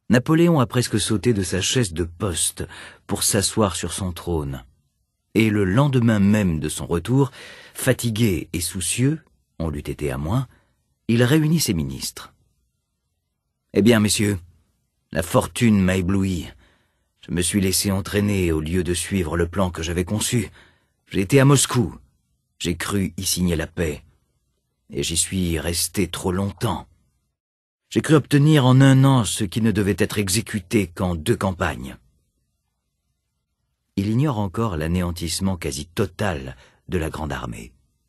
Napoléon a presque sauté de sa chaise de poste pour s'asseoir sur son trône. Et le lendemain même de son retour, fatigué et soucieux, on l'eût été à moins, il réunit ses ministres. « Eh bien, messieurs, la fortune m'a ébloui. Je me suis laissé entraîner au lieu de suivre le plan que j'avais conçu. J'ai été à Moscou. J'ai cru y signer la paix. Et j'y suis resté trop longtemps. J'ai cru obtenir en 1 an ce qui ne devait être exécuté qu'en 2 campagnes. » Il ignore encore l'anéantissement quasi total de la Grande Armée.